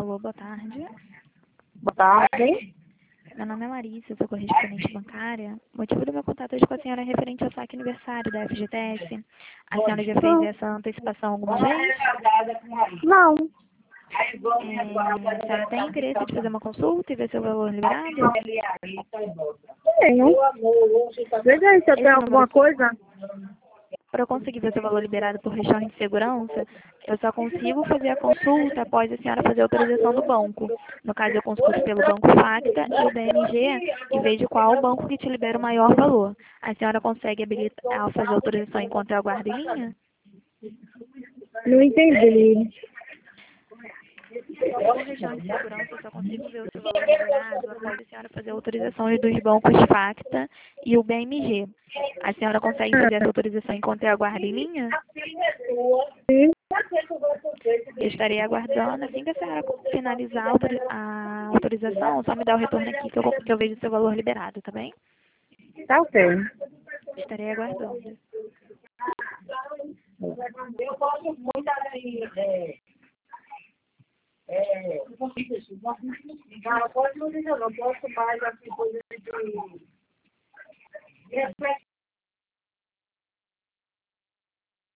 Alô, boa tarde. Boa tarde. Meu nome é Larissa, sou correspondente bancária. O motivo do meu contato hoje com a senhora é referente ao saque aniversário da FGTS. A senhora já fez essa antecipação alguma vez? Não. A senhora tem interesse de fazer uma consulta e ver seu valor liberado? Tenho. Veja aí se eu tenho alguma coisa. Para eu conseguir ver seu valor liberado por questão de segurança, eu só consigo fazer a consulta após a senhora fazer a autorização do banco. No caso, eu consulto pelo Banco Facta e o BMG e vejo qual o banco que te libera o maior valor. A senhora consegue habilitar, fazer a autorização enquanto eu aguardo em linha? Não entendi. Por questão de segurança, eu só consigo ver o seu valor liberado após a senhora fazer a autorização dos bancos Facta e o BMG. A senhora consegue fazer essa autorização enquanto eu aguardo em linha? Sim. Eu estarei aguardando. Assim que a senhora finalizar a autorização, só me dá o retorno aqui que eu vejo o seu valor liberado, tá bem? Tá ok. Estarei aguardando. Eu posso muito não pode não, posso mais assim, coisa de